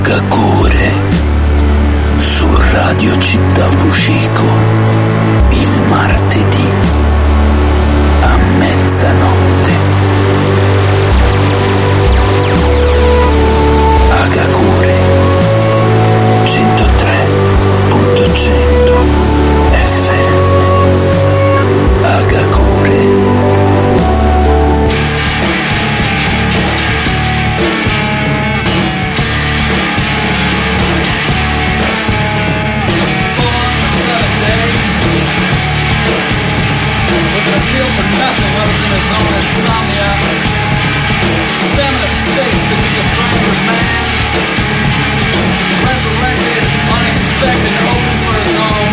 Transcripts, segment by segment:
Agakure su Radio Città Fucico il martedì a mezzanotte. Agakure 103.100 FM. Agakure. Feel for nothing other than his own insomnia. Stem the states that he's a brand new man, resurrected, unexpected, open for his own.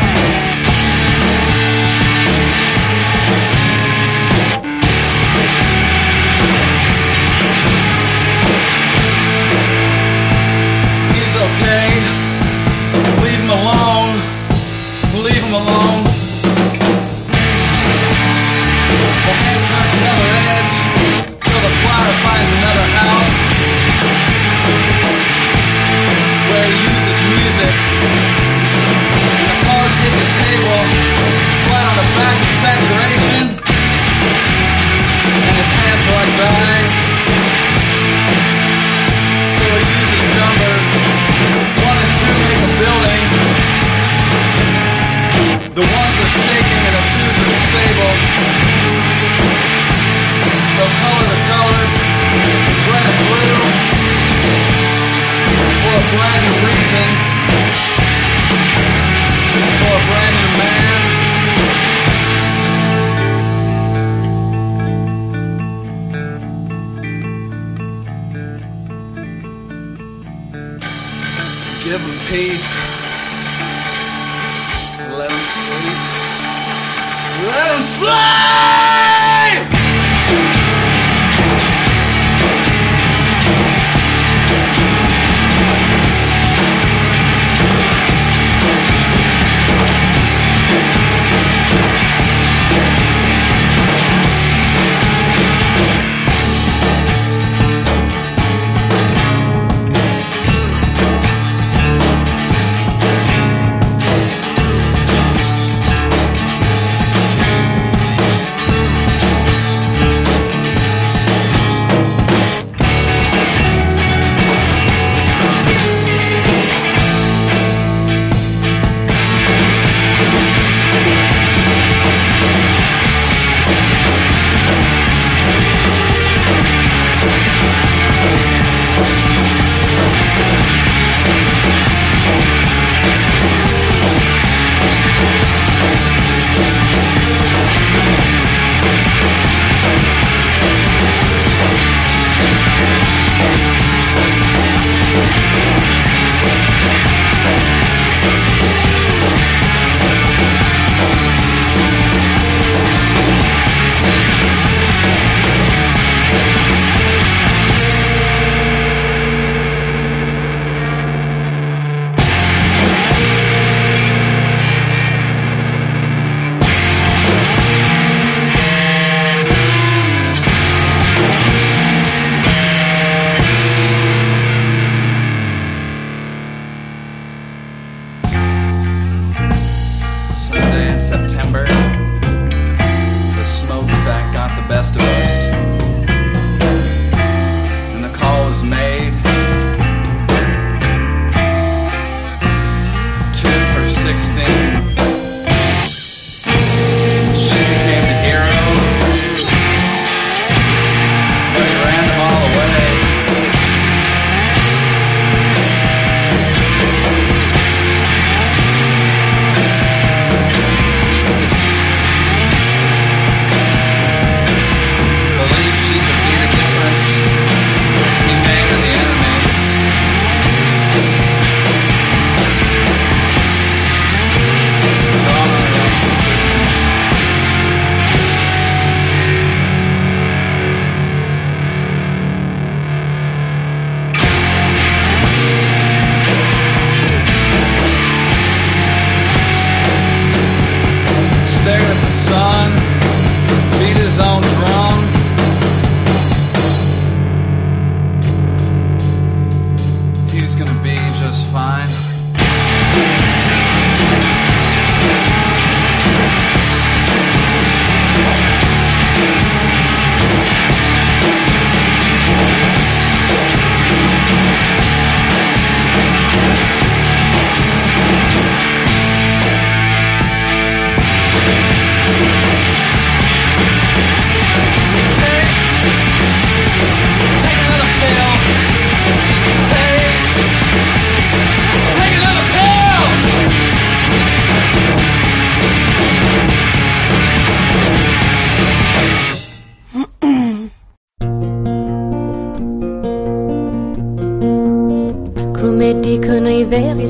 He's okay. Leave him alone. Leave him alone. The hand turns another edge till the flower finds another house where he uses music. And the cars hit the table, flat on the back with saturation, and his hands are dry. So he uses numbers. 1 and 2 make a building. The ones are shaking and the twos are stable. They'll color the colors, red and blue, for a brand new reason, for a brand new man. Give him peace, let him sleep, let him sleep!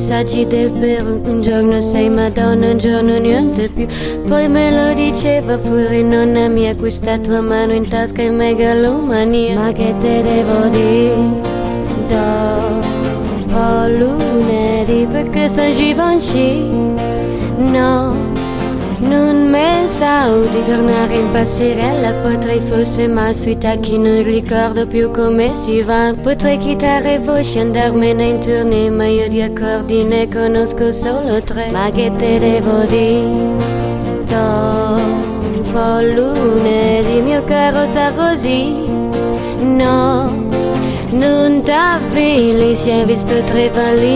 messaggi del Perù. Un giorno sei Madonna, un giorno niente più. Poi me lo diceva pure nonna mia, questa tua mano in tasca è megalomania. Ma che te devo dire dopo lunedì, perché San Givenchy no, non me sa di tornare in passerella. Potrei forse ma sui tacchi non ricordo più come si va. Potrei chitarre e voci, andarmene in tournée, ma io di accordi ne conosco solo 3. Ma che te devo dire dopo lunedì, mio caro Sarkozy? No, non t'avvili, si è visto 3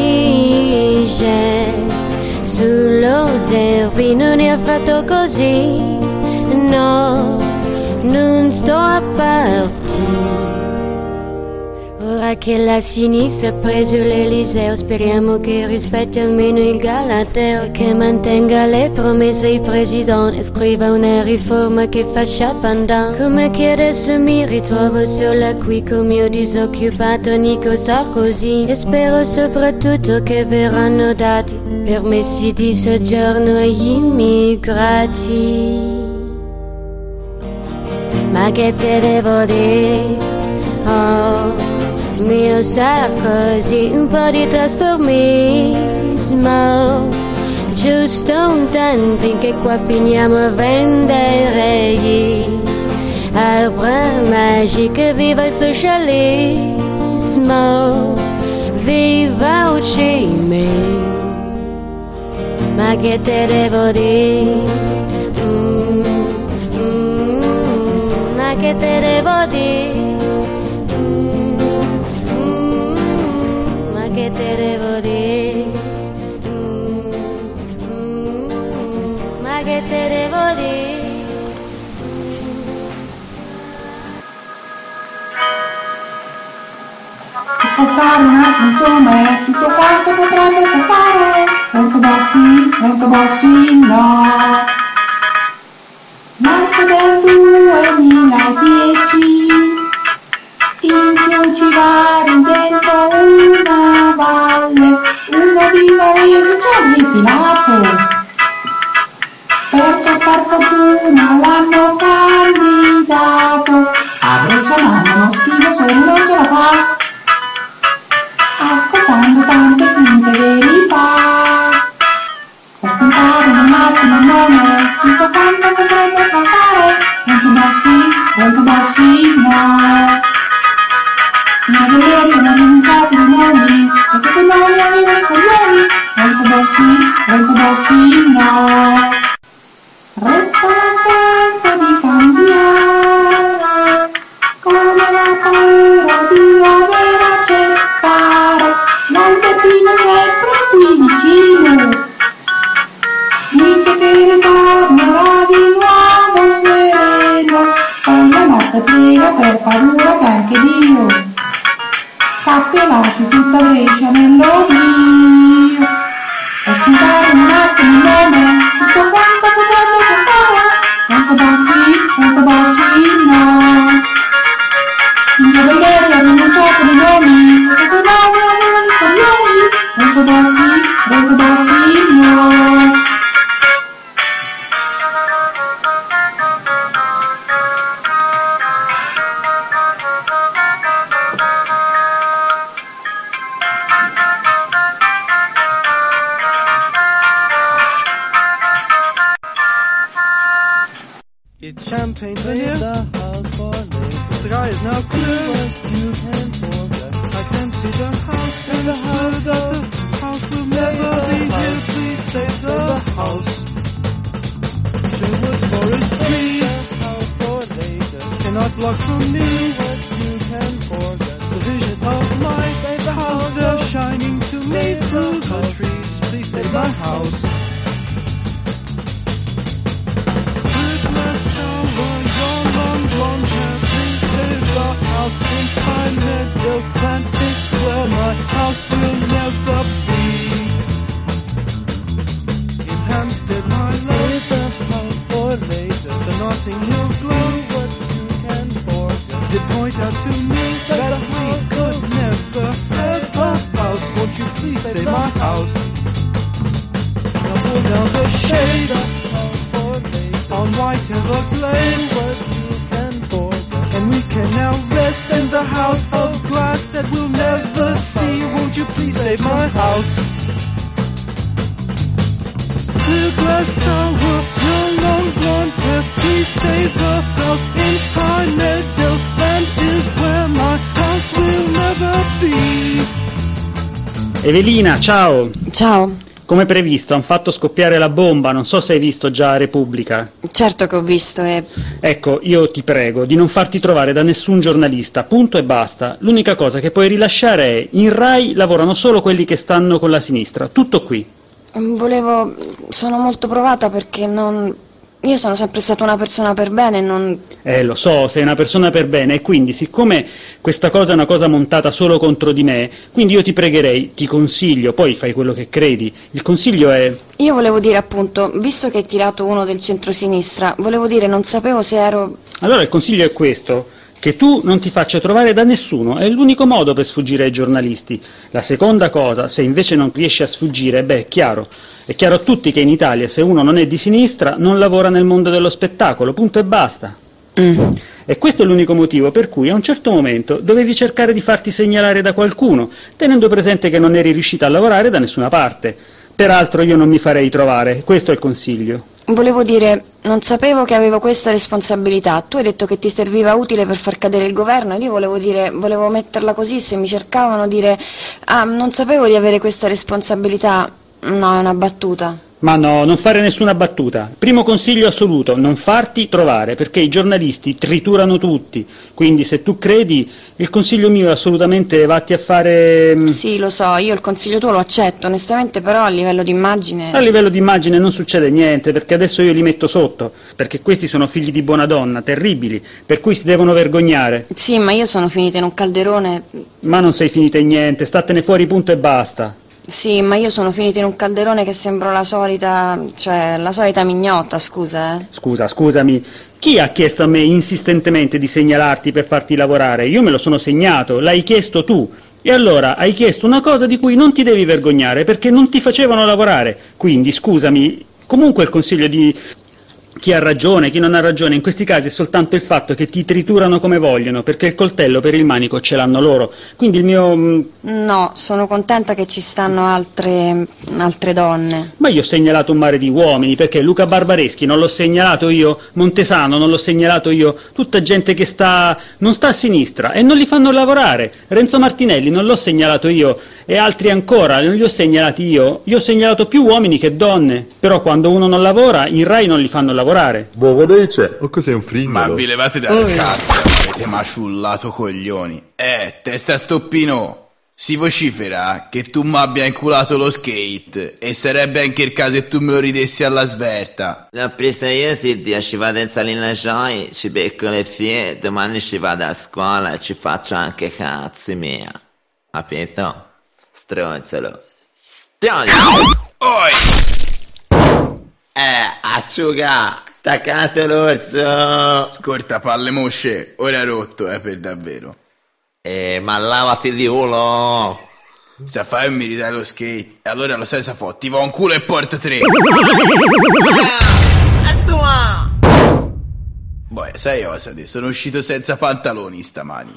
valigie sullo Servi, non è affatto così, no, non sto a partire. Ora che la sinistra ha preso l'Eliseo, speriamo che rispetti almeno il Galateo, che mantenga le promesse il presidente e scriva una riforma che faccia pandan. Come che adesso mi ritrovo sola qui col mio disoccupato Nico Sarkozy, e spero soprattutto che verranno dati permessi di soggiorno agli immigrati. Ma che te devo dire, oh mio Sarkozy, un po' di trasformismo, giusto un tanto, che qua finiamo a vendere gli arbres magici. Viva il socialismo, viva Ho Chi Minh. Ma che te devo dire, ma che te devo dire, ma che te devo dire, ma che te devo dire. Portare un altro insomma, tutto quanto potrebbe saltare. Renzo Bossi, no. Marzo del 2010, in Ciucivaro dentro una valle, uno di Varese Giorgi Pilato. Per cercar fortuna l'hanno candidato, avrei suonato uno schivo solo non ce la fa. Ascoltando tante finte verità, per spuntare in un attimo il nome, tutto quanto potrebbe saltare. Renzo Bossi, no. I novelleri hanno rinunciato ai nomi, perché quei nomi avevano i coglioni. Renzo Bossi, no. Resta la speranza di cambiare, come la paura di dover accettare. L'Albertino è sempre qui vicino, dice che ritornerà di nuovo sereno, con la notte prega per paura che anche Dio scappi e lasci tutta Brescia nell'oblio. Per spuntare un attimo il nome, tutto quanto potrebbe saltare. Renzo Bossi, no. I novelleri hanno rinunciato ai nomi, perché quei nomi avevano i coglioni. Renzo Bossi, no. It's champagne in the house for me. The sky is now clear, but you can forget. I can see the house and the house of the house will never be here. Please save the house. Sherwood Forest trees, house for later. Cannot block from me what you can forget. The vision of life, the house they're shining to me through the trees. Please save the house. Blonde hair, please save the house in Pine Meadow Planting, where my house will never be. In Hampstead, my love, the house for later. The Notting Hill glow, what you can forget. Did point out to me that we could never have a house. Won't you please save my house? later for me. On white Everglades what you can forget. And we can now rest in the house of glass that we'll never see. Won't you please save my house? The glass tower, no longer wanted. Please save the house in High Meadowland is where my house will never be. Evelina, ciao! Ciao. Come previsto, hanno fatto scoppiare la bomba, non so se hai visto già Repubblica. Certo che ho visto e... Ecco, io ti prego di non farti trovare da nessun giornalista, punto e basta. L'unica cosa che puoi rilasciare è, in Rai lavorano solo quelli che stanno con la sinistra, tutto qui. Sono molto provata perché io sono sempre stata una persona per bene, non... Lo so, sei una persona per bene e quindi, siccome questa cosa è una cosa montata solo contro di me, quindi io ti pregherei, ti consiglio, poi fai quello che credi, il consiglio è... Io volevo dire appunto, visto che hai tirato uno del centrosinistra, volevo dire, non sapevo se ero... Allora il consiglio è questo, che tu non ti faccia trovare da nessuno, è l'unico modo per sfuggire ai giornalisti. La seconda cosa, se invece non riesci a sfuggire, è chiaro a tutti che in Italia se uno non è di sinistra non lavora nel mondo dello spettacolo, punto e basta. E questo è l'unico motivo per cui a un certo momento dovevi cercare di farti segnalare da qualcuno, tenendo presente che non eri riuscita a lavorare da nessuna parte. Peraltro io non mi farei trovare, questo è il consiglio. Volevo dire, non sapevo che avevo questa responsabilità. Tu hai detto che ti serviva utile per far cadere il governo ed io volevo metterla così, se mi cercavano dire non sapevo di avere questa responsabilità. No, è una battuta. Ma no, non fare nessuna battuta. Primo consiglio assoluto, non farti trovare, perché i giornalisti triturano tutti. Quindi se tu credi, il consiglio mio è assolutamente vatti a fare... Sì, lo so, io il consiglio tuo lo accetto, onestamente, però a livello di immagine... A livello di immagine non succede niente, perché adesso io li metto sotto, perché questi sono figli di buona donna, terribili, per cui si devono vergognare. Sì, ma io sono finita in un calderone... Ma non sei finita in niente, statene fuori, punto e basta. Sì, ma io sono finita in un calderone che sembra la solita mignotta, scusa. Scusami, chi ha chiesto a me insistentemente di segnalarti per farti lavorare? Io me lo sono segnato, l'hai chiesto tu. E allora hai chiesto una cosa di cui non ti devi vergognare perché non ti facevano lavorare. Quindi, scusami, comunque il consiglio di... Chi ha ragione, chi non ha ragione, in questi casi è soltanto il fatto che ti triturano come vogliono, perché il coltello per il manico ce l'hanno loro. Quindi il mio... No, sono contenta che ci stanno altre donne. Ma io ho segnalato un mare di uomini, perché Luca Barbareschi non l'ho segnalato io, Montesano non l'ho segnalato io, tutta gente che non sta a sinistra e non li fanno lavorare. Renzo Martinelli non l'ho segnalato io e altri ancora non li ho segnalati io. Io ho segnalato più uomini che donne, però quando uno non lavora, in Rai non li fanno lavorare. Boh, dice? O cos'è un fringolo? Ma vi levate dal cazzo, avete maciullato coglioni. Testa stoppino, si vocifera che tu m'abbia inculato lo skate e sarebbe anche il caso che tu me lo ridessi alla svelta. L'ho presa io, Silvia, ci vado in Salina Joy, ci becco le fie, domani ci vado a scuola e ci faccio anche cazzi mia. Capito? Stronzolo. Oi! Acciuga, attaccato l'orso. Scorta palle mosce, ora è rotto, per davvero. Ma lavati di culo. Se fai mi ridai lo skate, e allora lo sai se fa, ti va un culo e porta 3. Boh, sai cosa, sono uscito senza pantaloni stamani.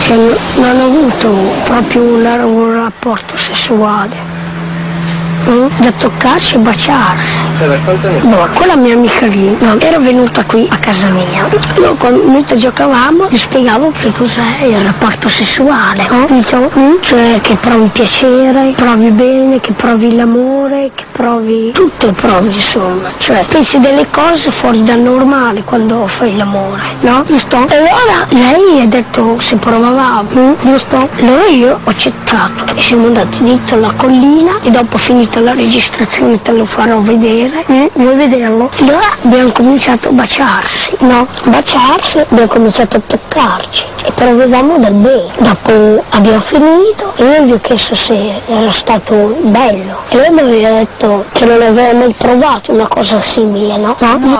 cioè, non ho avuto proprio un rapporto sessuale. Da toccarsi e baciarsi. No, con la mia amica lì, no, era venuta qui a casa mia. Mentre giocavamo gli spiegavo che cos'è il rapporto sessuale, no? Dicevo, cioè che provi piacere, provi bene, che provi l'amore, che provi tutto, provi insomma. Cioè pensi delle cose fuori dal normale quando fai l'amore, no? Giusto? E allora lei ha detto se provavamo, giusto? Allora io ho accettato e siamo andati dritto alla collina e dopo finita la registrazione te lo farò vedere, vuoi vederlo? Allora abbiamo cominciato a baciarsi, no? Baciarsi, abbiamo cominciato a toccarci e provavamo del bene. Dopo abbiamo finito e io gli ho chiesto se era stato bello e lei mi aveva detto che non aveva mai provato una cosa simile, no? No, a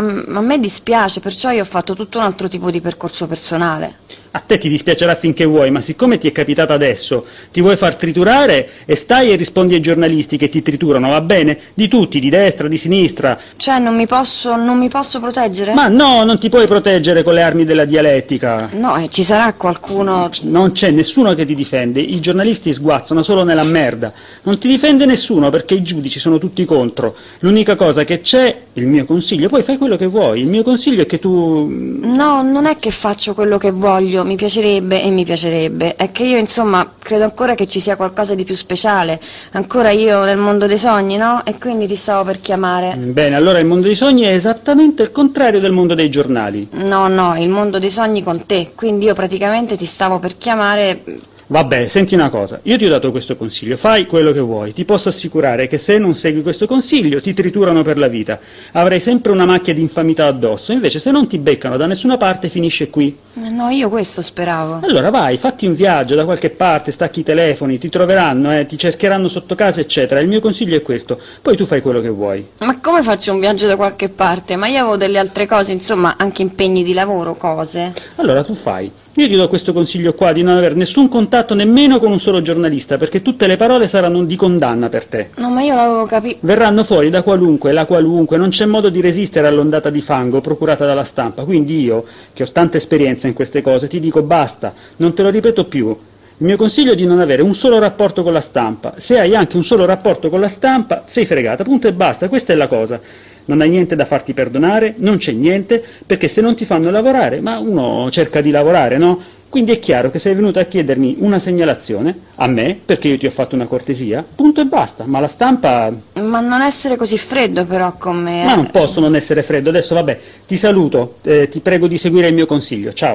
me dispiace, perciò io ho fatto tutto un altro tipo di percorso personale. A te ti dispiacerà finché vuoi, ma siccome ti è capitato adesso, ti vuoi far triturare e stai e rispondi ai giornalisti che ti triturano, va bene? Di tutti, di destra, di sinistra. Cioè non mi posso proteggere? Ma no, non ti puoi proteggere con le armi della dialettica. No, ci sarà qualcuno... Non c'è nessuno che ti difende, i giornalisti sguazzano solo nella merda. Non ti difende nessuno perché i giudici sono tutti contro. L'unica cosa che c'è, il mio consiglio, poi fai quello che vuoi, il mio consiglio è che tu... No, non è che faccio quello che voglio. Mi piacerebbe, è che io insomma credo ancora che ci sia qualcosa di più speciale, ancora io nel mondo dei sogni, no? E quindi ti stavo per chiamare. Bene, allora il mondo dei sogni è esattamente il contrario del mondo dei giornali. No, il mondo dei sogni con te, quindi io praticamente ti stavo per chiamare... Vabbè, senti una cosa, io ti ho dato questo consiglio, fai quello che vuoi, ti posso assicurare che se non segui questo consiglio ti triturano per la vita, avrai sempre una macchia di infamità addosso, invece se non ti beccano da nessuna parte finisce qui. No, io questo speravo. Allora vai, fatti un viaggio da qualche parte, stacchi i telefoni, ti troveranno, ti cercheranno sotto casa eccetera, il mio consiglio è questo, poi tu fai quello che vuoi. Ma come faccio un viaggio da qualche parte? Ma io avevo delle altre cose, insomma, anche impegni di lavoro, cose. Allora tu fai. Io ti do questo consiglio qua di non avere nessun contatto nemmeno con un solo giornalista, perché tutte le parole saranno di condanna per te. No, ma io l'avevo capito. Verranno fuori da qualunque, la qualunque, non c'è modo di resistere all'ondata di fango procurata dalla stampa, quindi io, che ho tanta esperienza in queste cose, ti dico basta, non te lo ripeto più. Il mio consiglio è di non avere un solo rapporto con la stampa. Se hai anche un solo rapporto con la stampa, sei fregata, punto e basta, questa è la cosa. Non hai niente da farti perdonare, non c'è niente, perché se non ti fanno lavorare, ma uno cerca di lavorare, no? Quindi è chiaro che sei venuto a chiedermi una segnalazione, a me, perché io ti ho fatto una cortesia, punto e basta, ma la stampa... Ma non essere così freddo però con me. Ma non posso non essere freddo, adesso vabbè, ti saluto, ti prego di seguire il mio consiglio, ciao.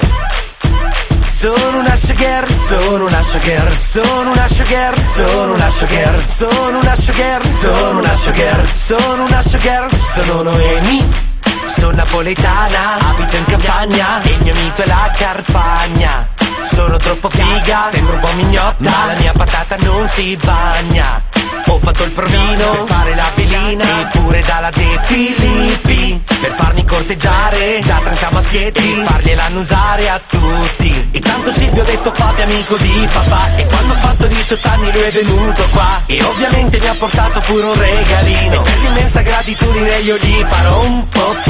Sono una showgirl, sono una showgirl, sono una showgirl, sono una showgirl, sono una showgirl, sono una showgirl, sono una showgirl, sono Noemi, sono napoletana, abito in campagna, il mio mito è la Carfagna. Sono troppo figa, sembro un po' mignotta, ma la mia patata non si bagna. Ho fatto il provino per fare la velina, eppure dalla De Filippi, per farmi corteggiare da 30 maschietti e fargliel'hanno usare a tutti. E tanto Silvio ho detto papi amico di papà, e quando ho fatto 18 anni lui è venuto qua e ovviamente mi ha portato pure un regalino. E per l'immensa gratitudine io gli farò un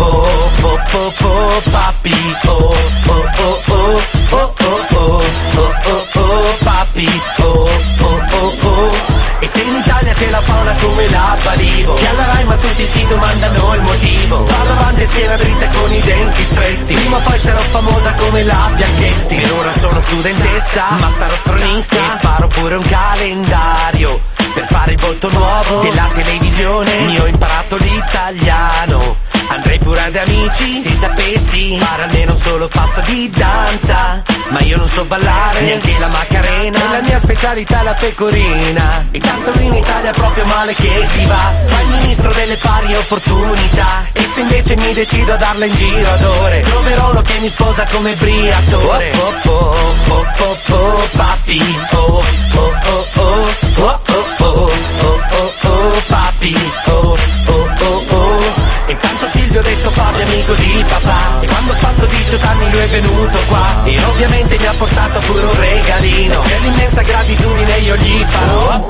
po' papi, oh oh oh oh oh oh oh oh oh oh papi, oh oh oh oh. E se in Italia c'è la fauna come la Balivo, che alla Rai ma tutti si domandano il motivo. Vado avanti schiena dritta con i denti stretti, prima o poi sarò famosa come la Bianchetti. Per ora sono studentessa, ma sarò tronista e farò pure un calendario per fare il volto nuovo della televisione. Io ho imparato l'italiano, andrei pure ad Amici se sapessi fare almeno un solo passo di danza. Ma io non so ballare neanche la Macarena, e la mia specialità è la pecorina. E tanto in Italia proprio male che ti va, fai il ministro delle pari opportunità. E se invece mi decido a darla in giro ad ore, troverò uno che mi sposa come Briatore. Oh oh oh oh oh papi, oh oh oh oh oh oh oh oh oh papi, oh oh oh oh. E tanto Silvio ho detto papi amico di papà, e quando ho fatto 18 anni lui è venuto qua e ovviamente mi ha portato pure un regalino. E per l'immensa gratitudine io gli farò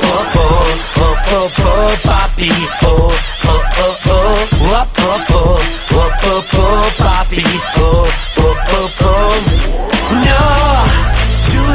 papi, oh oh oh oh papi, oh oh oh oh. No, giù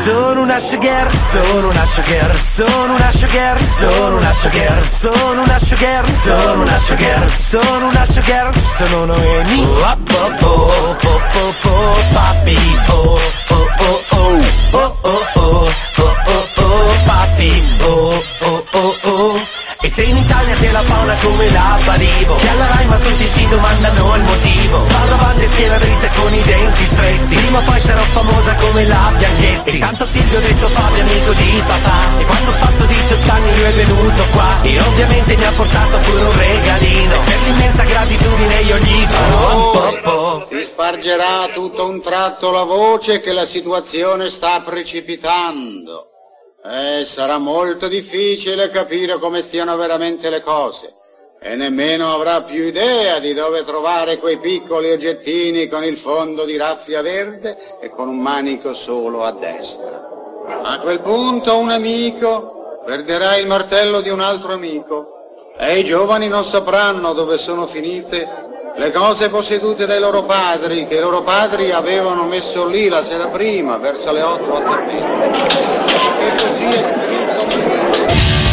Sono una showgirl, sono una showgirl, sono una showgirl, sono una showgirl, sono una showgirl, sono una showgirl, sono una showgirl, sono Noemi. Oh oh oh oh oh oh papi, oh oh oh oh oh oh oh oh oh oh papi, oh oh oh oh. E se in Italia c'è la fauna come la Barivo, che alla Rai ma tutti si domandano il motivo. Vado avanti e schiena dritta con i denti stretti, prima o poi sarò famosa come la Bianchetti. E tanto Silvio ho detto Fabio amico di papà, e quando ho fatto 18 anni lui è venuto qua, e ovviamente mi ha portato pure un regalino, e per l'immensa gratitudine io gli farò un po'. Si spargerà tutto a un tratto la voce che la situazione sta precipitando. Sarà molto difficile capire come stiano veramente le cose e nemmeno avrà più idea di dove trovare quei piccoli oggettini con il fondo di raffia verde e con un manico solo a destra. A quel punto un amico perderà il martello di un altro amico e i giovani non sapranno dove sono finite le cose possedute dai loro padri, che i loro padri avevano messo lì la sera prima, verso le 8, 8 e mezza. E così è scritto nel libro.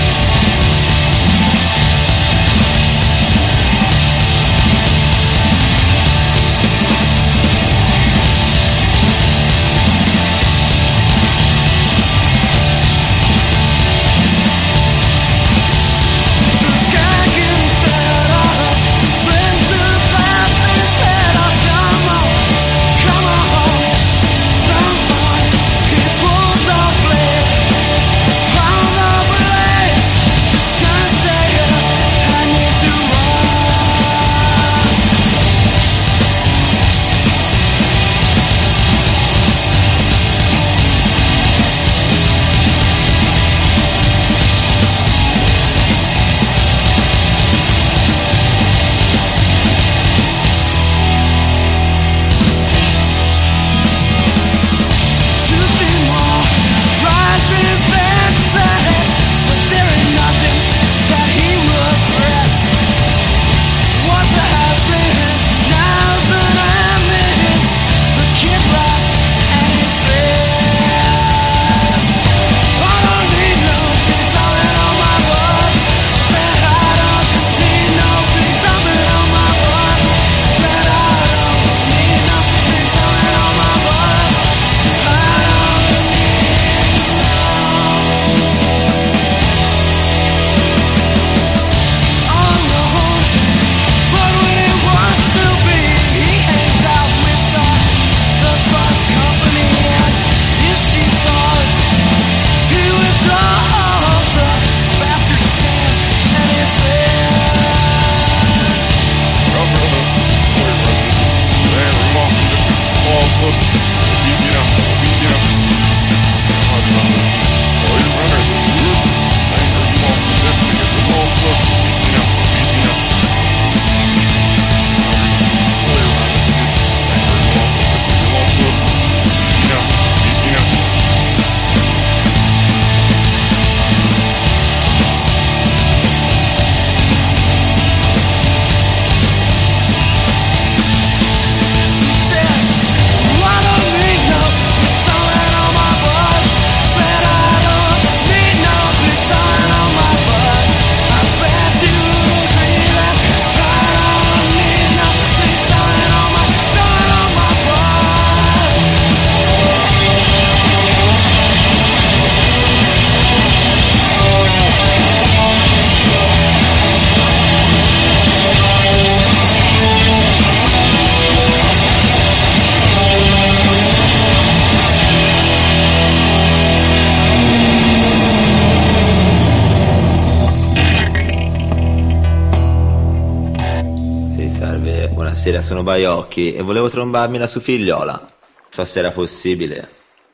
Buonasera, sono Baiocchi e volevo trombarmi la sua figliola. So se era possibile.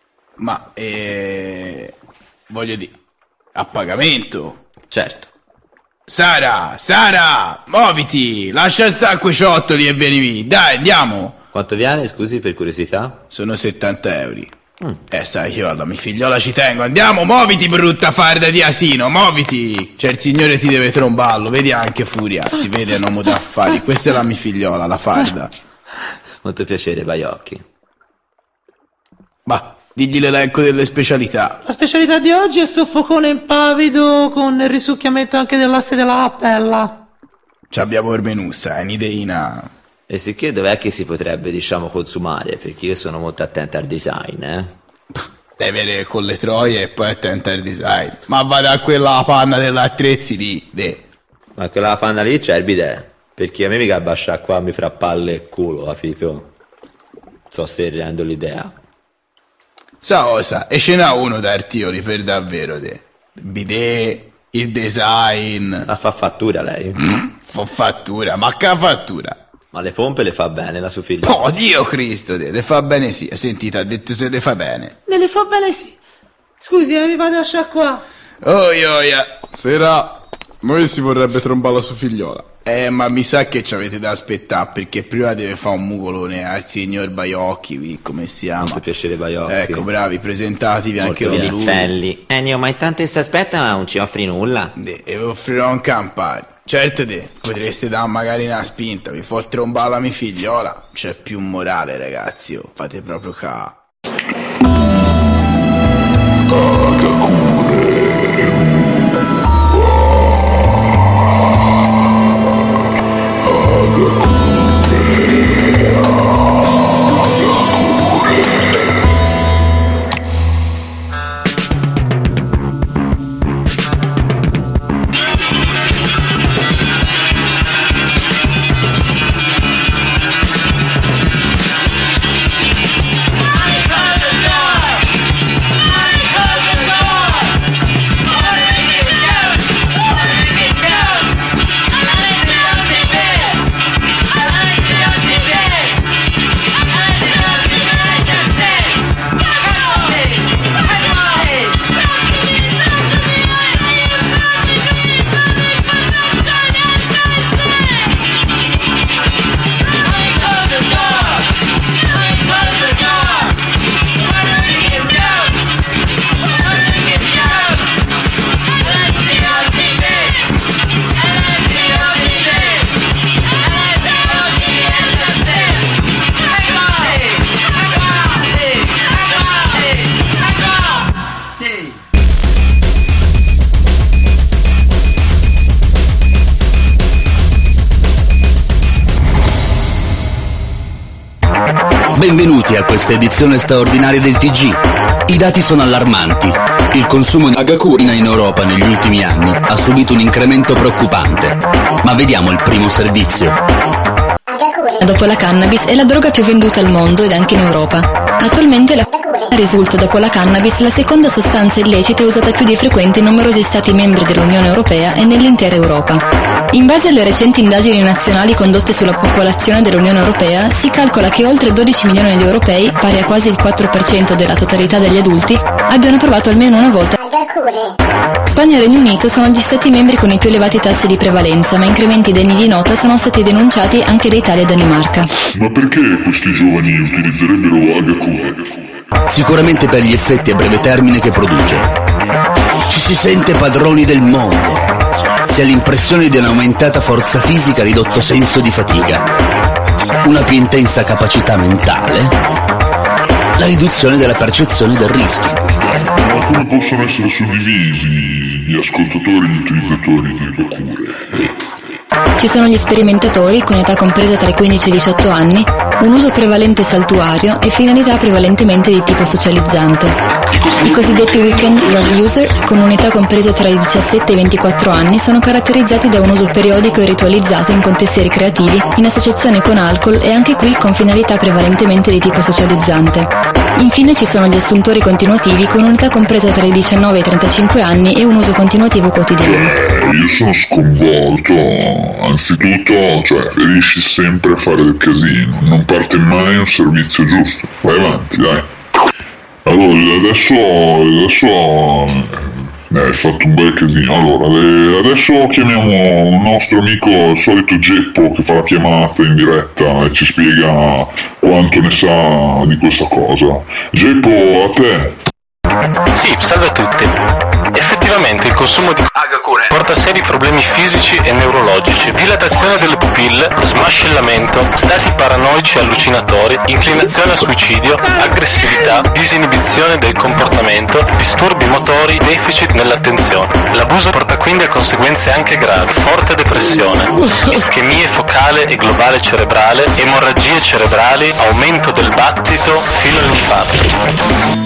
Ma, voglio dire, a pagamento? Certo. Sara, muoviti, lascia stare quei ciottoli e vieni, dai, andiamo. Quanto viene, scusi, per curiosità? Sono 70 euro. Sai che io alla mia figliola ci tengo. Andiamo, muoviti, brutta farda di asino, muoviti. Cioè il signore ti deve trombarlo, vedi anche Furia, si vede un uomo d'affari. Questa è la mia figliola, la farda. Molto piacere, Baiocchi. Ma digli l'elenco delle specialità. La specialità di oggi è soffocone impavido con il risucchiamento anche dell'asse della appella. Ci abbiamo il menù, sai, un'ideina. E sicché dov'è che si potrebbe, consumare? Perché io sono molto attento al design, Devi vedere con le troie e poi attento al design. Ma vada a quella panna dell'attrezzi lì, Ma quella panna lì c'è il bidet. Perché a me mica bascia qua mi fra palle e culo, capito? Sto serrendo l'idea. Sa, e ce n'ha uno da Artioli per davvero, bidet, il design. Ma fa fattura lei? Fa fattura, ma che fattura? Ma le pompe le fa bene la sua figlia? Oh, Dio Cristo, le fa bene sì. Senti, t'ha detto se le fa bene. Le fa bene sì. Scusi, mi vado a sciacquare. Oh, ioia. Sera, noi si vorrebbe trombare la sua figliola. Ma mi sa che ci avete da aspettare, perché prima deve fare un mugolone al signor Baiocchi, come si chiama? Molto piacere Baiocchi. Ecco, bravi, presentatevi anche lui. Felli. Ennio, ma intanto si aspetta non ci offri nulla? E vi offrirò un campari. Certo potreste dare magari una spinta, vi fo trombare la mia figliola. C'è più morale, ragazzi, fate proprio Benvenuti a questa edizione straordinaria del TG. I dati sono allarmanti. Il consumo di Agakure in Europa negli ultimi anni ha subito un incremento preoccupante. Ma vediamo il primo servizio. Dopo la cannabis è la droga più venduta al mondo ed anche in Europa. Attualmente la risulta dopo la cannabis la seconda sostanza illecita usata più di frequente in numerosi stati membri dell'Unione Europea e nell'intera Europa. In base alle recenti indagini nazionali condotte sulla popolazione dell'Unione Europea, si calcola che oltre 12 milioni di europei, pari a quasi il 4% della totalità degli adulti, abbiano provato almeno una volta. Spagna e Regno Unito sono gli stati membri con i più elevati tassi di prevalenza, ma incrementi degni di nota sono stati denunciati anche da Italia e Danimarca. Ma perché questi giovani utilizzerebbero Agakure? Sicuramente per gli effetti a breve termine che produce. Ci si sente padroni del mondo. Si ha l'impressione di un'aumentata forza fisica, ridotto senso di fatica, una più intensa capacità mentale, la riduzione della percezione del rischio. Ma come possono essere suddivisi gli ascoltatori e gli utilizzatori di Agakure? Ci sono gli sperimentatori con età compresa tra i 15 e i 18 anni, un uso prevalente saltuario e finalità prevalentemente di tipo socializzante. I cosiddetti weekend drug user, con un'età compresa tra i 17 e i 24 anni, sono caratterizzati da un uso periodico e ritualizzato in contesti ricreativi, in associazione con alcol e anche qui con finalità prevalentemente di tipo socializzante. Infine ci sono gli assuntori continuativi con un'età compresa tra i 19 e i 35 anni e un uso continuativo quotidiano. Io sono sconvolto. Anzitutto, riesci sempre a fare del casino, non parte mai un servizio giusto. Vai avanti, dai. Allora, adesso hai fatto un bel casino. Allora, adesso chiamiamo un nostro amico, il solito Geppo, che fa la chiamata in diretta e ci spiega quanto ne sa di questa cosa. Geppo, a te. Sì, salve a tutti. Effettivamente il consumo di Agakure porta seri problemi fisici e neurologici, dilatazione delle pupille, smascellamento, stati paranoici e allucinatori, inclinazione al suicidio, aggressività, disinibizione del comportamento, disturbi motori, deficit nell'attenzione. L'abuso porta quindi a conseguenze anche gravi, forte depressione, ischemie focale e globale cerebrale, emorragie cerebrali, aumento del battito fino all'infarto.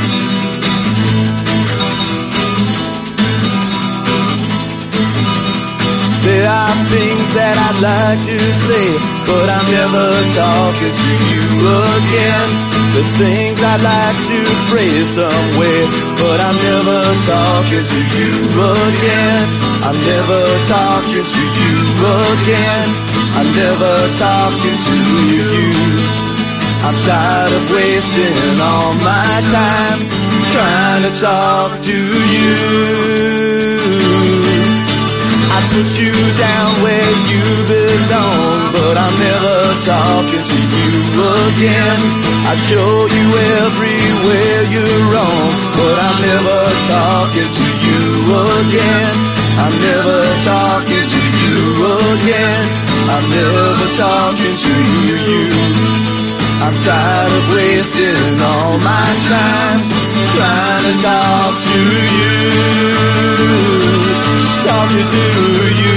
There are things that I'd like to say, but I'm never talking to you again. There's things I'd like to pray somewhere, but I'm never talking to you again. I'm never talking to you again. I'm never talking to you. I'm tired of wasting all my time trying to talk to you. I put you down where you belong, but I'm never talking to you again. I show you everywhere you're wrong, but I'm never talking to you again. I'm never talking to you again. I'm never talking to you. I'm tired of wasting all my time trying to talk to you. Talking to you.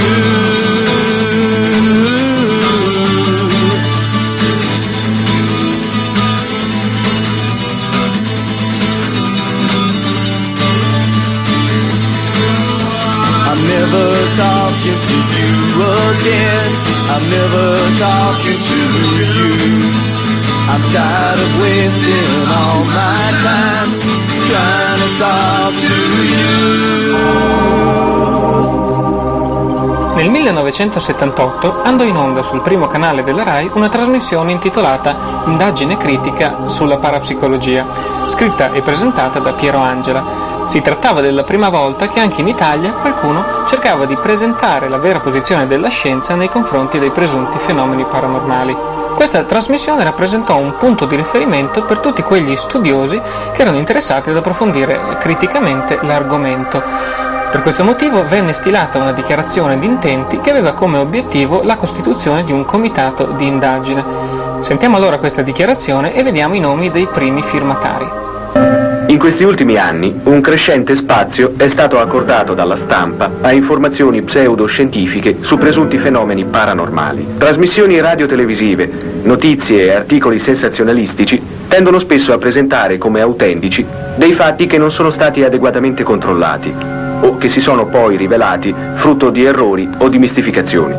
I'm never talking to you again. I'm never talking to you. I'm tired of wasting all my time trying to talk to you. Nel 1978 andò in onda sul primo canale della Rai una trasmissione intitolata Indagine critica sulla parapsicologia, scritta e presentata da Piero Angela. Si trattava della prima volta che anche in Italia qualcuno cercava di presentare la vera posizione della scienza nei confronti dei presunti fenomeni paranormali. Questa trasmissione rappresentò un punto di riferimento per tutti quegli studiosi che erano interessati ad approfondire criticamente l'argomento. Per questo motivo venne stilata una dichiarazione di intenti che aveva come obiettivo la costituzione di un comitato di indagine. Sentiamo allora questa dichiarazione e vediamo i nomi dei primi firmatari. In questi ultimi anni un crescente spazio è stato accordato dalla stampa a informazioni pseudoscientifiche su presunti fenomeni paranormali. Trasmissioni radio-televisive, notizie e articoli sensazionalistici tendono spesso a presentare come autentici dei fatti che non sono stati adeguatamente controllati o che si sono poi rivelati frutto di errori o di mistificazioni.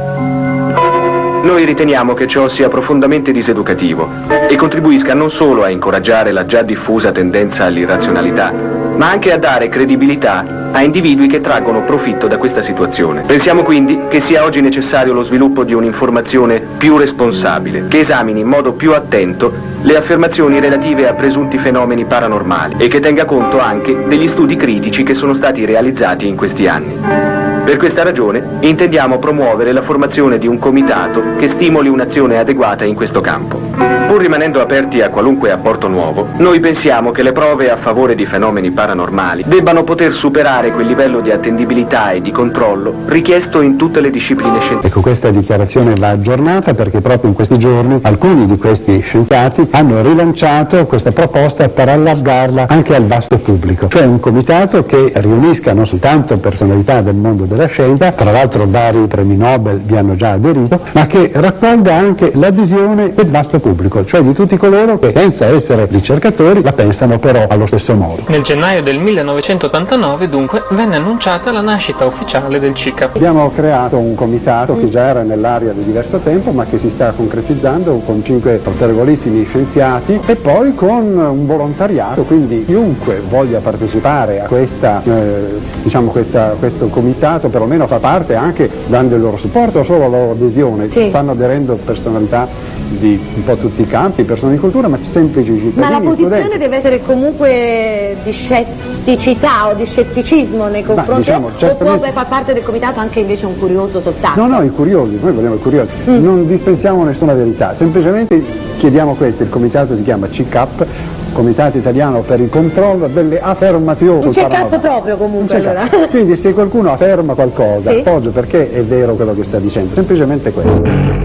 Noi riteniamo che ciò sia profondamente diseducativo e contribuisca non solo a incoraggiare la già diffusa tendenza all'irrazionalità, ma anche a dare credibilità a individui che traggono profitto da questa situazione. Pensiamo quindi che sia oggi necessario lo sviluppo di un'informazione più responsabile, che esamini in modo più attento le affermazioni relative a presunti fenomeni paranormali e che tenga conto anche degli studi critici che sono stati realizzati in questi anni. Per questa ragione intendiamo promuovere la formazione di un comitato che stimoli un'azione adeguata in questo campo. Pur rimanendo aperti a qualunque apporto nuovo, noi pensiamo che le prove a favore di fenomeni paranormali debbano poter superare quel livello di attendibilità e di controllo richiesto in tutte le discipline scientifiche. Ecco, questa dichiarazione va aggiornata perché proprio in questi giorni alcuni di questi scienziati hanno rilanciato questa proposta per allargarla anche al vasto pubblico, cioè un comitato che riunisca non soltanto personalità del mondo della scienza, tra l'altro vari premi Nobel vi hanno già aderito, ma che raccolga anche l'adesione del vasto pubblico, cioè di tutti coloro che senza essere ricercatori la pensano però allo stesso modo. Nel gennaio del 1989 dunque venne annunciata la nascita ufficiale del CICAP. Abbiamo creato un comitato che già era nell'aria da diverso tempo ma che si sta concretizzando con 5 autorevolissimi scienziati e poi con un volontariato, quindi chiunque voglia partecipare a questa, questo comitato perlomeno fa parte anche dando il loro supporto o solo la loro adesione. Sì. Stanno aderendo personalità di un po' tutti i campi, persone di cultura, ma semplici cittadini. Ma la posizione studenti. deve essere comunque di scetticità o di scetticismo nei confronti, o può far parte del comitato anche invece un curioso soltanto? No, i curiosi, noi vogliamo i curiosi, non dispensiamo nessuna verità, semplicemente chiediamo questo, il comitato si chiama CICAP, Comitato Italiano per il Controllo delle Affermazioni. Non c'è cazzo proprio comunque allora. Quindi se qualcuno afferma qualcosa, Sì. appoggio perché è vero quello che sta dicendo, semplicemente questo.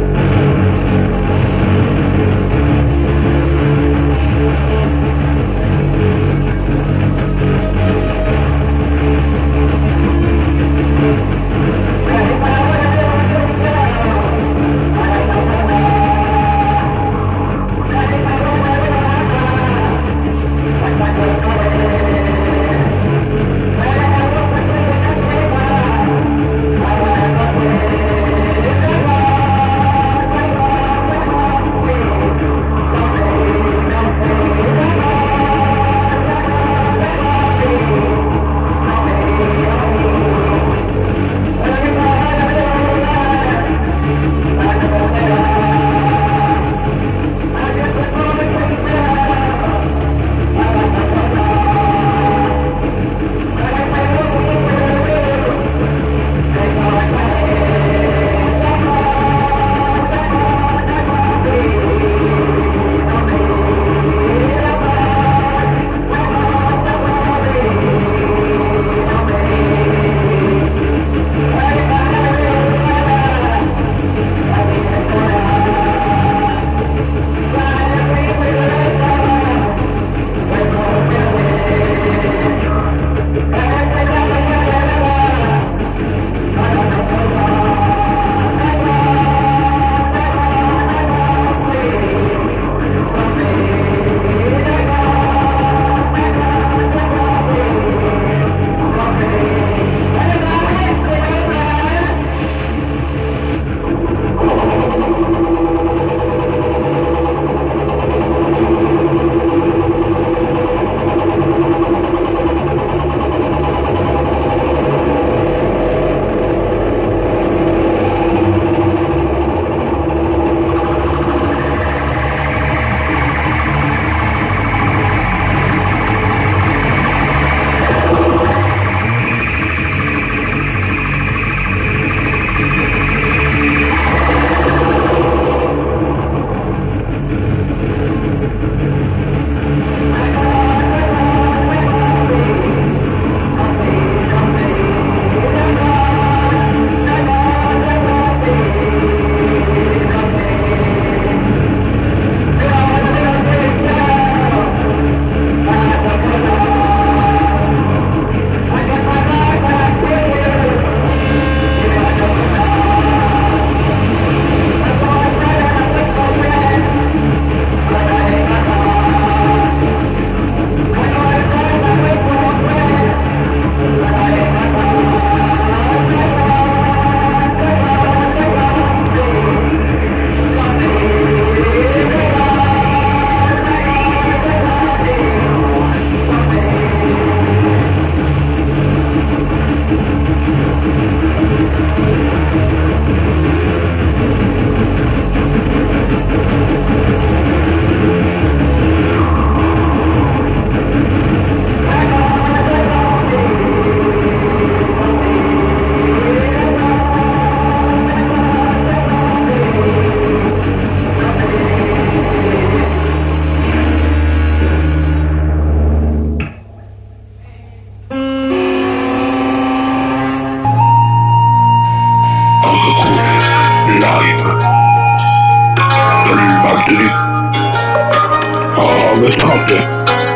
mezzanotte.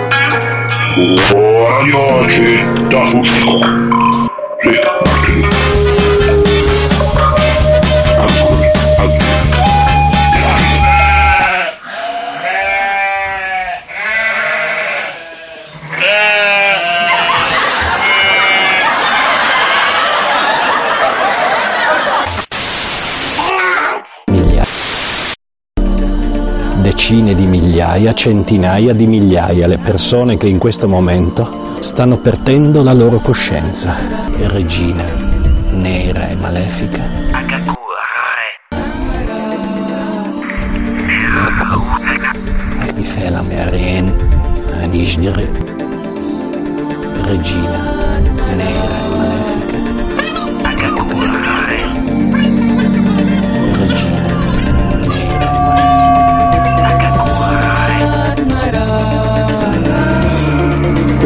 Radio Città Fusco. Sì, martedì. Decine di migliaia, centinaia di migliaia le persone che in questo momento stanno perdendo la loro coscienza. Regina, nera e malefica. Befehlen Merin, Nijnire. Regina, nera e malefica.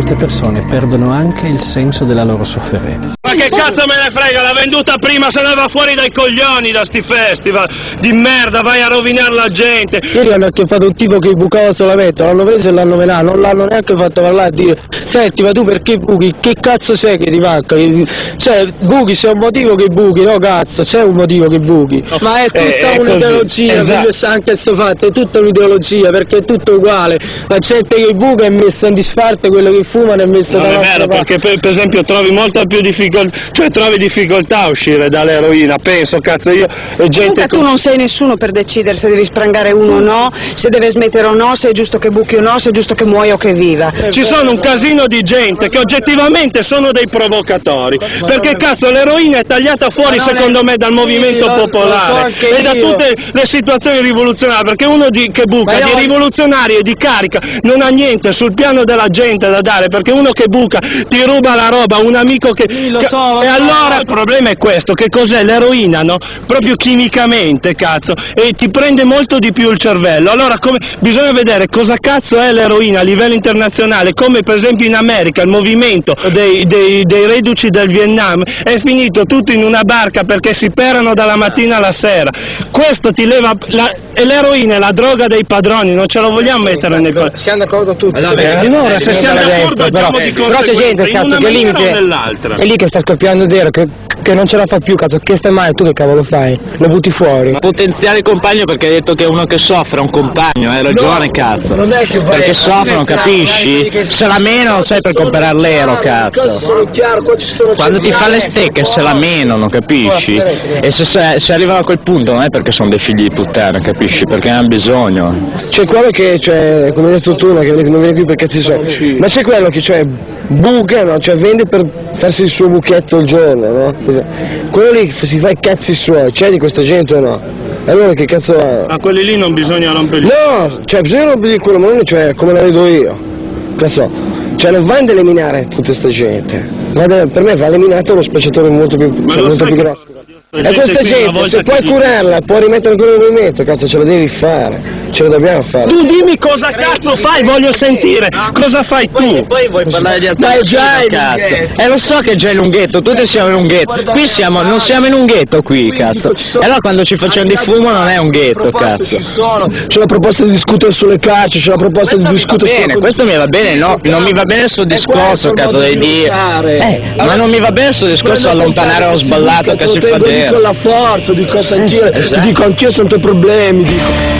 queste persone perdono anche il senso della loro sofferenza. Ma che cazzo me ne frega, l'ha venduta prima, se ne va fuori dai coglioni da sti festival di merda, vai a rovinare la gente. Ieri hanno acchiappato un tipo che bucava solamente, l'hanno preso e l'hanno menato, non l'hanno neanche fatto parlare a dire senti ma tu perché buchi, che cazzo sei che ti manca? Cioè buchi, c'è un motivo che buchi, no cazzo, c'è un motivo che buchi, ma è tutta un'ideologia, esatto. Anche questo fatto, è tutta un'ideologia perché è tutto uguale, la gente che buca è messa in disparte, quello che fumano è messo da un'altra parte. Perché per esempio trovi molta più difficoltà, cioè trovi difficoltà a uscire dall'eroina, penso, cazzo io e gente. Comunque tu non sei nessuno per decidere se devi sprangare uno o no, se deve smettere o no, se è giusto che buchi o no, se è giusto che muoia o che viva. Ci sono un casino di gente che oggettivamente sono dei provocatori, perché cazzo l'eroina è tagliata fuori secondo me dal movimento popolare e da tutte le situazioni rivoluzionarie, perché uno che buca di rivoluzionario e di carica non ha niente sul piano della gente da dare, perché uno che buca ti ruba la roba, un amico che... E allora il problema è questo, che cos'è l'eroina, no? Proprio chimicamente, cazzo, e ti prende molto di più il cervello. Allora bisogna vedere cosa cazzo è l'eroina a livello internazionale, come per esempio in America il movimento dei reduci del Vietnam è finito tutto in una barca perché si perano dalla mattina alla sera. Questo ti leva... E l'eroina è la droga dei padroni, non ce lo vogliamo mettere nei padroni. Siamo d'accordo tutti. Allora se siamo d'accordo agiamo di però c'è gente, cazzo, che limite è lì che sta scoppiando nero, che non ce la fa più, cazzo, che stai male, tu che cavolo fai? Lo butti fuori. Potenziale compagno, perché hai detto che uno che soffre è un compagno, hai ragione, no, cazzo. Non è che perché soffre, non capisci? Se la meno non sai per comprare l'ero, cazzo. Sono chiaro, qua ci sono quando ti fa le stecche se la meno, non capisci? E se arrivano a quel punto non è perché sono dei figli di puttana, capisci? Perché hanno bisogno. C'è quello che, cioè, come hai detto tu, che non viene qui per cazzi suoi, ma c'è quello che, cioè, buca, no? Cioè vende per farsi il suo buchetto al giorno, no? Quello lì si fa i cazzi suoi, c'è di questa gente o no? Allora che cazzo ha? A quelli lì non bisogna romperli. No, cioè bisogna romperli quello, ma non, cioè, come la vedo io. Cazzo, cioè non va ad eliminare tutta sta gente. Per me va eliminato lo spacciatore molto più grosso. E questa gente, se puoi curarla, puoi rimettere ancora in movimento, cazzo, ce lo devi fare, ce lo dobbiamo fare. Tu dimmi cosa cazzo fai, voglio sentire, cosa fai tu? Poi vuoi parlare di altro, cazzo. Lo so che già è lunghetto, tutti siamo in un ghetto, qui non siamo in un ghetto qui, cazzo. E allora quando ci facciamo di fumo non è un ghetto, cazzo. C'è la proposta di discutere sulle carceri, c'è la proposta di discutere sulle... Questo mi va bene, no, non mi va bene il suo discorso, cazzo, devi dire. Ma non mi va bene il suo discorso allontanare lo sballato che si fa dire. Con la forza, dico anch'io, dico anch'io sono i tuoi problemi, dico.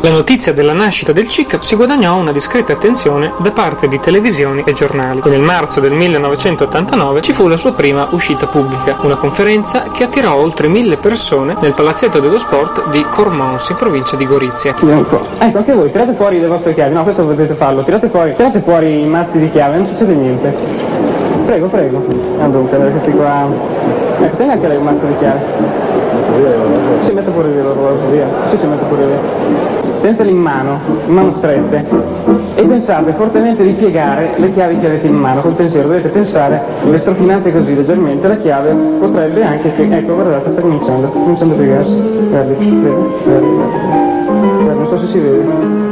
La notizia della nascita del CIC si guadagnò una discreta attenzione da parte di televisioni e giornali e nel marzo del 1989 ci fu la sua prima uscita pubblica, una conferenza che attirò oltre 1000 persone nel palazzetto dello sport di Cormons in provincia di Gorizia. Ecco, anche voi tirate fuori le vostre chiavi, no, questo potete farlo, tirate fuori i mazzi di chiave, non succede niente. Prego. Dunque, questi qua. Ecco, tenga anche lei un mazzo di chiave. Si mette pure via, si mette pure via. Teneteli in mano strette, e pensate fortemente di piegare le chiavi che avete in mano, col pensiero dovete pensare, le strofinate così leggermente, la chiave potrebbe anche, ecco guardate, sta cominciando a piegarsi, guardi, non so se si vede,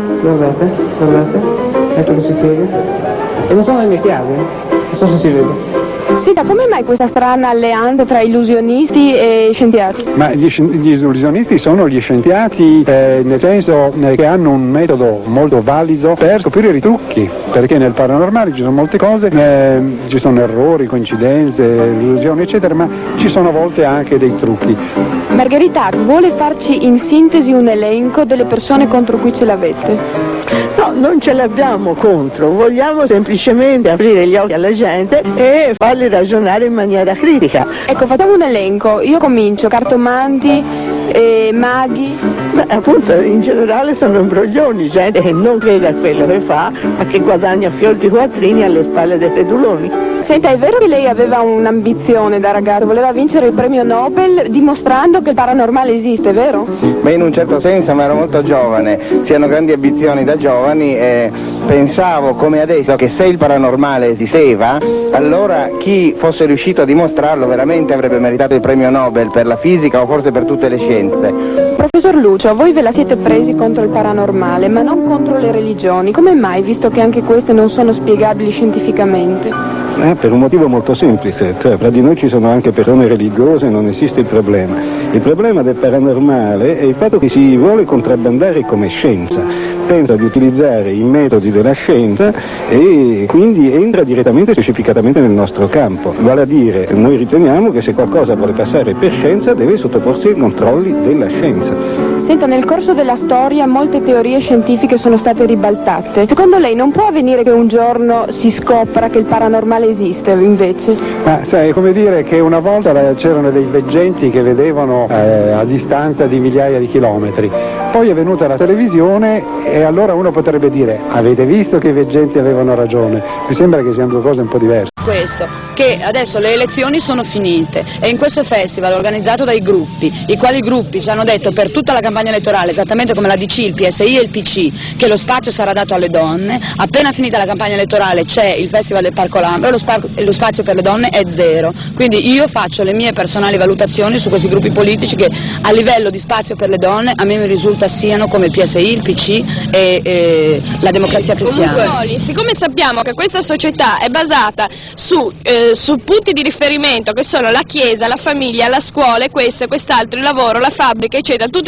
guardate, ecco che si piega, e non sono le mie chiavi, non so se si vede. Senta, come mai questa strana alleanza tra illusionisti e scienziati? Ma gli illusionisti sono gli scienziati nel senso che hanno un metodo molto valido per scoprire i ritrucchi, perché nel paranormale ci sono molte cose, ci sono errori, coincidenze, illusioni eccetera, ma ci sono a volte anche dei trucchi. Margherita, vuole farci in sintesi un elenco delle persone contro cui ce l'avete? No, non ce l'abbiamo contro, vogliamo semplicemente aprire gli occhi alla gente e farli ragionare in maniera critica. Ecco, facciamo un elenco, io comincio, cartomanti, maghi. Beh, appunto, in generale sono imbroglioni, gente che non crede a quello che fa, ma che guadagna fior di quattrini alle spalle dei peduloni. Senta, è vero che lei aveva un'ambizione da ragazzo, voleva vincere il premio Nobel dimostrando che il paranormale esiste, vero? Beh, in un certo senso, ma ero molto giovane, si hanno grandi ambizioni da giovani e pensavo, come adesso, che se il paranormale esisteva, allora chi fosse riuscito a dimostrarlo veramente avrebbe meritato il premio Nobel per la fisica o forse per tutte le scienze. Professor Lucio, voi ve la siete presi contro il paranormale, ma non contro le religioni. Come mai, visto che anche queste non sono spiegabili scientificamente? Per un motivo molto semplice, cioè fra di noi ci sono anche persone religiose e non esiste il problema. Il problema del paranormale è il fatto che si vuole contrabbandare come scienza, pensa di utilizzare i metodi della scienza e quindi entra direttamente e specificatamente nel nostro campo. Vale a dire, noi riteniamo che se qualcosa vuole passare per scienza deve sottoporsi ai controlli della scienza. Senta, nel corso della storia molte teorie scientifiche sono state ribaltate. Secondo lei non può avvenire che un giorno si scopra che il paranormale esiste invece? Ma sai, è come dire che una volta c'erano dei veggenti che vedevano a distanza di migliaia di chilometri. Poi è venuta la televisione e allora uno potrebbe dire: avete visto che i veggenti avevano ragione? Mi sembra che siano due cose un po' diverse. Questo, che adesso le elezioni sono finite e in questo festival organizzato dai gruppi, i quali gruppi ci hanno detto per tutta la campagna elettorale, esattamente come la DC, il PSI e il PC, che lo spazio sarà dato alle donne. Appena finita la campagna elettorale c'è il festival del Parco Lambro e lo spazio per le donne è zero. Quindi io faccio le mie personali valutazioni su questi gruppi politici che a livello di spazio per le donne a me mi risulta siano come il PSI, il PC e la Democrazia Cristiana. Comunque, siccome sappiamo che questa società è basata su punti di riferimento che sono la chiesa, la famiglia, la scuola, questo e quest'altro, il lavoro, la fabbrica, eccetera, tutto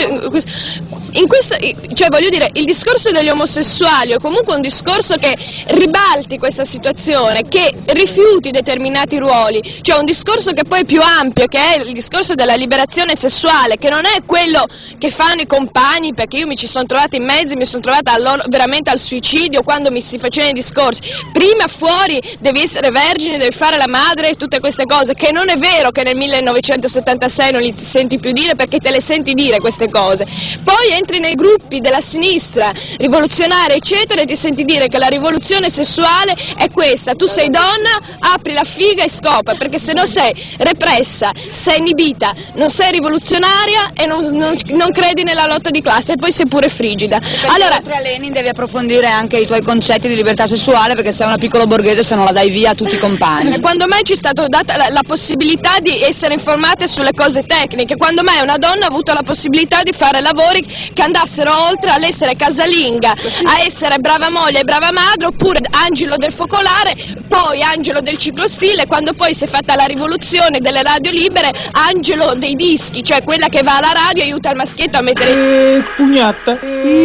in questo, cioè voglio dire, il discorso degli omosessuali o comunque un discorso che ribalti questa situazione, che rifiuti determinati ruoli, cioè un discorso che poi è più ampio, che è il discorso della liberazione sessuale, che non è quello che fanno i compagni, perché io mi ci sono trovata in mezzo, mi sono trovata veramente al suicidio quando mi si facevano i discorsi, prima fuori devi essere vergine, devi fare la madre e tutte queste cose, che non è vero che nel 1976 non li senti più dire, perché te le senti dire queste cose, poi entri nei gruppi della sinistra rivoluzionaria eccetera e ti senti dire che la rivoluzione sessuale è questa, tu sei donna, apri la figa e scopa, perché se no sei repressa, sei inibita, non sei rivoluzionaria e non credi nella lotta di classe e poi sei pure frigida. Allora, oltre a Lenin devi approfondire anche i tuoi concetti di libertà sessuale, perché sei una piccola borghese se non la dai via a tutti i compagni. E quando mai ci è stata data la possibilità di essere informate sulle cose tecniche, quando mai una donna ha avuto la possibilità di fare lavori che andassero oltre all'essere casalinga, a essere brava moglie e brava madre, oppure angelo del focolare, poi angelo del ciclostile, quando poi si è fatta la rivoluzione delle radio libere, angelo dei dischi, cioè quella che va alla radio e aiuta il maschietto a mettere pugnata,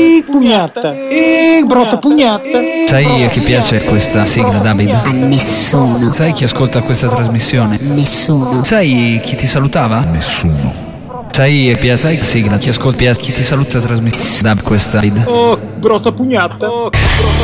brutta pugnata. Sai a chi piace questa sigla, Davide? A nessuno. Sai chi ascolta questa trasmissione? Nessuno. Sai chi ti salutava? Nessuno. Sai che sigla, ti ascolti, chi ti saluta trasmissione da questa video. Oh, grossa pugnata.